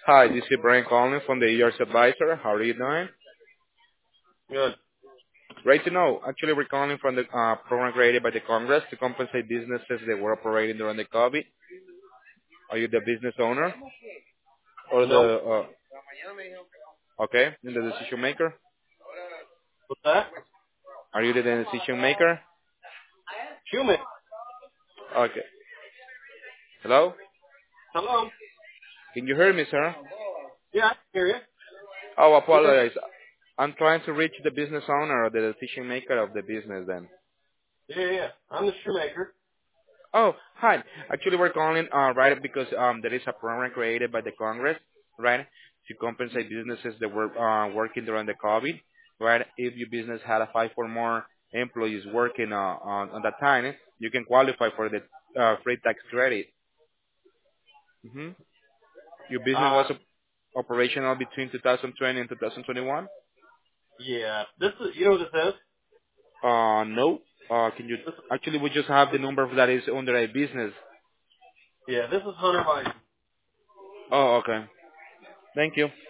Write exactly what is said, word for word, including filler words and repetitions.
Hi, this is Brian calling from the E R S Advisor. How are you doing? Good. Great to know. Actually, we're calling from the uh, program created by the Congress to compensate businesses that were operating during the COVID. Are you the business owner or No. the, uh, okay, the decision maker? What's that? Are you the decision maker? Human. Okay. Hello? Hello. Can you hear me, sir? Yeah, I can hear you. Oh, Who this? apologize. I'm trying to reach the business owner or the decision maker of the business then. Yeah, yeah. yeah. I'm the shoemaker. Oh, hi. Actually, we're calling uh, right because um, there is a program created by the Congress, right, to compensate businesses that were uh, working during the COVID, right? If your business had a five or more employees working uh, on, on that time, you can qualify for the uh, free tax credit. hmm Your business was Uh, op- operational between two thousand twenty and two thousand twenty-one? yeah. This is. You know what this is? Uh, no. Uh, can you? This. Actually, we just have the number that is under a business. Yeah, this is Hunter Biden. Oh, okay. Thank you.